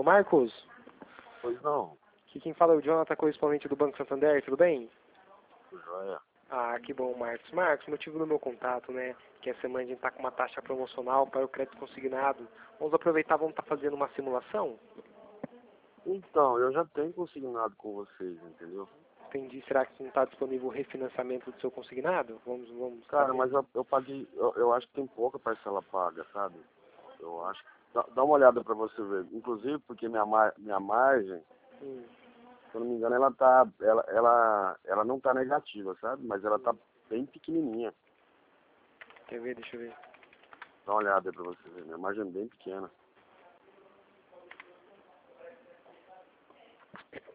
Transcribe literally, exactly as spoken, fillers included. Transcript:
Alô, Marcos? Pois não. Aqui quem fala é o Jonathan, correspondente do Banco Santander, tudo bem? Joia. Ah, que bom, Marcos. Marcos, motivo do meu contato, né? Que essa semana a gente está com uma taxa promocional para o crédito consignado. Vamos aproveitar, vamos estar tá fazendo uma simulação? Então, eu já tenho consignado com vocês, entendeu? Entendi. Será que não está disponível o refinanciamento do seu consignado? Vamos, vamos. Cara, saber. mas eu, eu paguei, eu, eu acho que tem pouca parcela paga, sabe? Eu acho. Dá, dá uma olhada pra você ver. Inclusive porque minha, mar, minha margem, Hum. se eu não me engano, ela tá. Ela, ela, ela não tá negativa, sabe? Mas ela tá bem pequenininha. Quer ver? Deixa eu ver. Dá uma olhada aí pra você ver. Minha margem é bem pequena.